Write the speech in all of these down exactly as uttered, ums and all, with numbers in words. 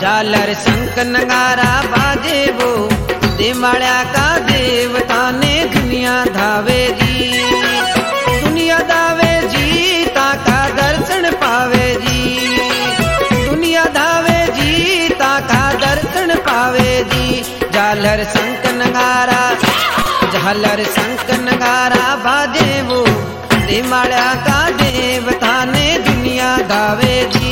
झालर शंख नगारा बाजे वो देवाड़ा का देवता ने दुनिया धावे जी, दुनिया धावे जी ताका दर्शन पावे जी, दुनिया धावे जी ताका दर्शन पावे जी। झालर शंख नगारा झालर शंख नगारा बाजे वो देवाड़ा का देवता ने दुनिया धावे जी।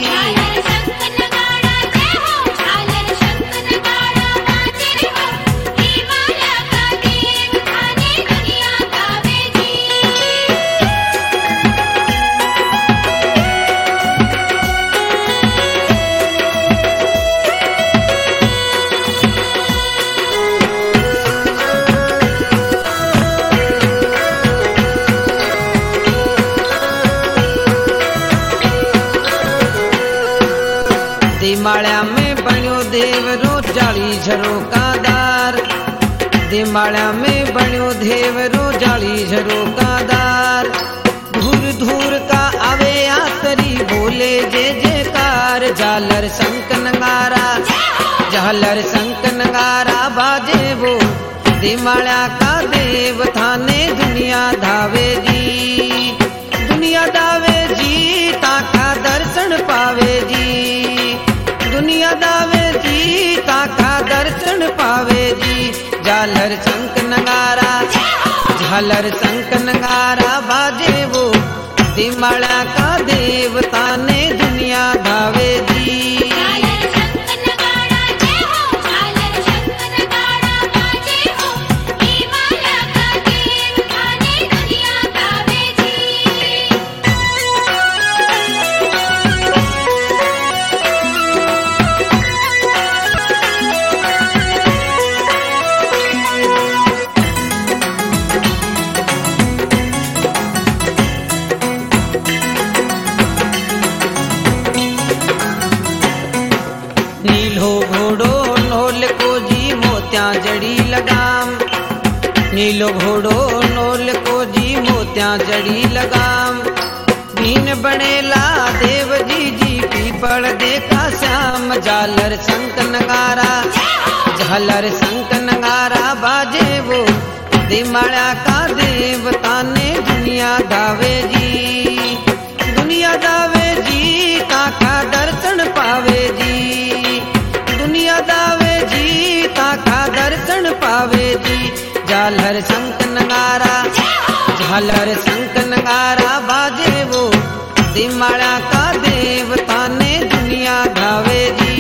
दिमाड़ा में बण्यो देवरो जाली झरो का दार, दिमाड़ा में बण्यो देवरो जाली झरो का दार। धूर धूर का आवे आतरी बोले जे जयकार। झालर शंख नगारा झालर शंख नगारा बाजे वो दिमाड़ा का देवता ने दुनिया धावे जी, दुनिया धावे जी ताका दर्शन पावे जी, दुनिया दावे जी ताका दर्शन पावे जी। झालर शंख नगारा झालर शंख नगारा बाजे वो दिमाड़ा का देवता ने दुनिया धावे जी। नीलो घोड़ो नोल को जी मोत्या जड़ी लगाम, नीलो घोड़ो नोल को जी मोत्या जड़ी लगाम। दीन बनेला देव जी जी पीपल देखा श्याम। झालर शंख नगारा झालर शंख नगारा बाजे वो दिमाड़ा का देवता ने दुनिया धावे जी, दुनिया धावे जी ताका दर्शन पावे जी, दुनिया दावे जी ताका दर्शन पावे जी। झालर शंख नगारा झालर शंख नगारा बाजे वो दिमाड़ा का देवता ने दुनिया धावे जी।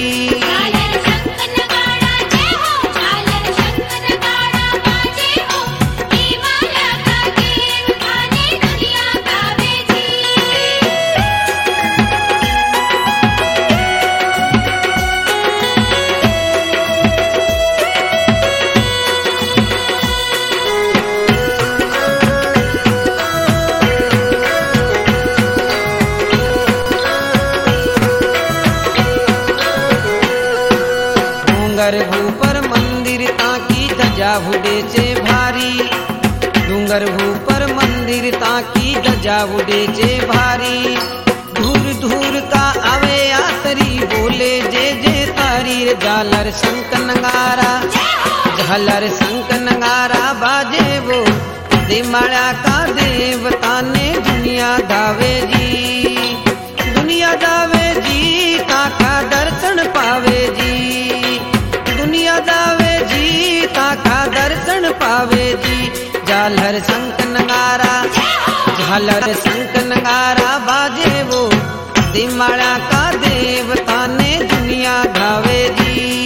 डूंगर भूपर मंदिर ताकी ध्वजा उड़े चे भारी, डूंगर भूपर मंदिर ताकी ध्वजा उड़े चे भारी। धूर धूर का आवे आतरी बोले जे जे तारी। झालर शंख नगारा झालर शंख नगारा बाजे वो दिमाड़ा का देवता ने दुनिया धावे जी, दुनिया धावे जी ताका दर्शन पावे जी, दुनिया दावे जी ताका दर्शन पावे जी। झालर शंख नगारा झालर शंख नगारा बाजे वो दिमाड़ा का देवता ने दुनिया धावे जी।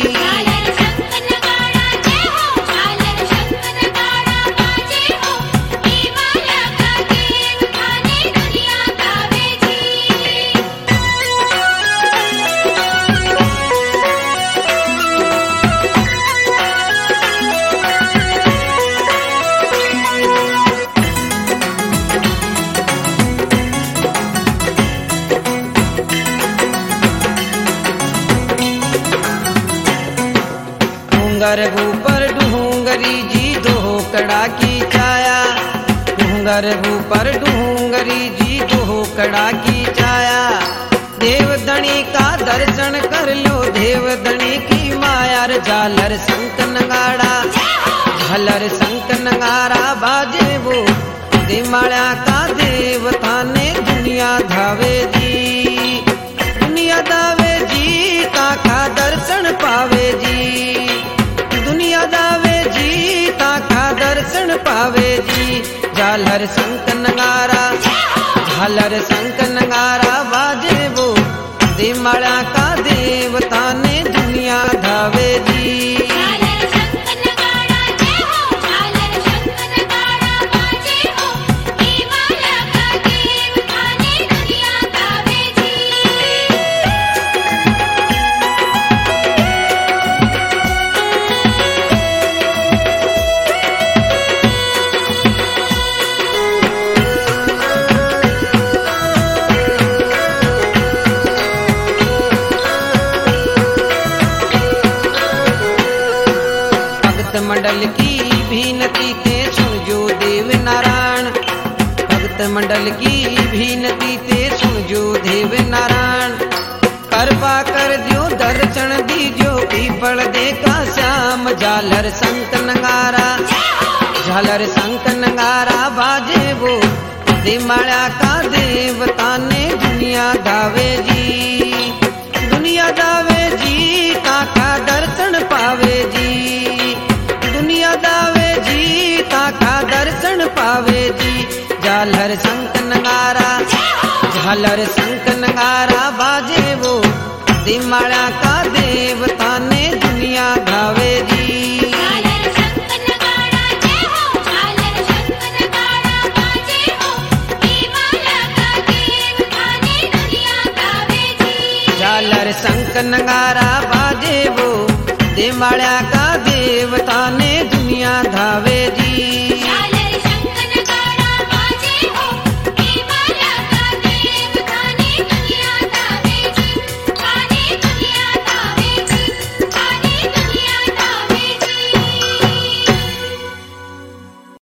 डूंगर ऊपर डूंगरी जी दोकड़ा की छाया, डूंगर ऊपर डूंगरी जी दोकड़ा की छाया। देवधनी का दर्शन कर लो, देवधनी की माया रे झालर शंख नगाड़ा, झालर शंख नगाड़ा बाजे वो दिमाड़ा का देवता ने दुनिया धावे जी, दुनिया दावे जी ताका दर्शन पावे जी, दुनिया दावे जी ताका दर्शन पावे जी। झालर शंख नगाड़ा, झालर शंख नगाड़ा बाजे वो दिमाड़ा का देवता ने दुनिया धावे जी। मंडल की भीनती ते सुन जो देव नारायण, भक्त मंडल की भीनती ते सुन जो देव नारायण। कृपा कर दियो दर्शन दीजो पीपल देखा श्याम, झालर शंख नगाड़ा, झालर शंख नगाड़ा बाजे वो दिमाड़ा का देवता ने दुनिया धावे जी, दुनिया दावे जी ताका दर्शन पावे जी, दुनिया दावे जी ताका दर्शन पावे जी। झालर शंख नगाड़ा, झालर शंख नगाड़ा बाजे वो दिमाड़ा का देवता ने दुनिया धावे जी। झालर शंख नगाड़ा बाजे वो दिमाड़ा का देवता ने दुनिया धावे जी।